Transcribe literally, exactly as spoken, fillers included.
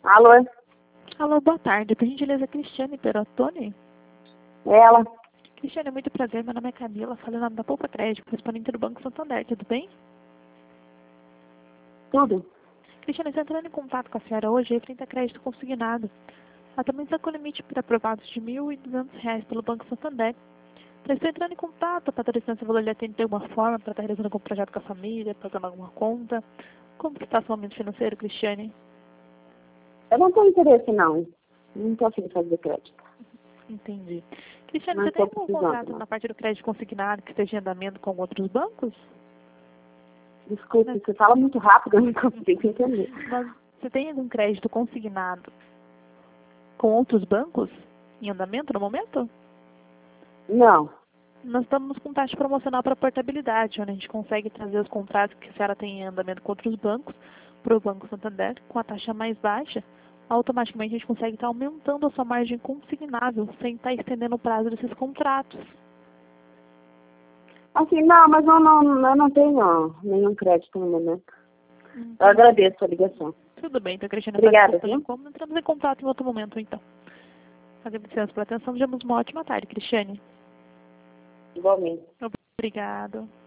Alô? Alô, boa tarde. Por gentileza, Cristiane Perotone? Ela? Cristiane, é muito prazer. Meu nome é Camila, falo em nome da Poupa Crédito, correspondente do Banco Santander. Tudo bem? Tudo? Cristiane, estou entrando em contato com a senhora hoje referente a crédito consignado. Atualmente está com limite para aprovados de mil e duzentos reais pelo Banco Santander. Então, estou entrando em contato para estar se valor lhe atende de alguma forma, para estar realizando algum projeto com a família, pagando alguma conta. Como que está o seu momento financeiro, Cristiane? Eu não tenho interesse, não. Não estou afim de fazer crédito. Entendi. Cristiane, Não você tem estou algum precisando, contrato não. na parte do crédito consignado que esteja em andamento com outros bancos? Desculpe, você fala muito rápido, eu não consigo entender. Mas você tem algum crédito consignado com outros bancos em andamento no momento? Não. Nós estamos com taxa promocional para portabilidade, onde a gente consegue trazer os contratos que a senhora tem em andamento com outros bancos para o Banco Santander com a taxa mais baixa. Automaticamente a gente consegue estar aumentando a sua margem consignável sem estar estendendo o prazo desses contratos. Assim, não, mas eu não, eu não tenho nenhum crédito no momento. Hum, Eu agradeço a ligação. Tudo bem, então, Cristina. Obrigada, Tá viu? como entramos em contato em outro momento, então. Agradecemos pela atenção. Desejamos uma ótima tarde, Cristiane. Igualmente. Obrigado.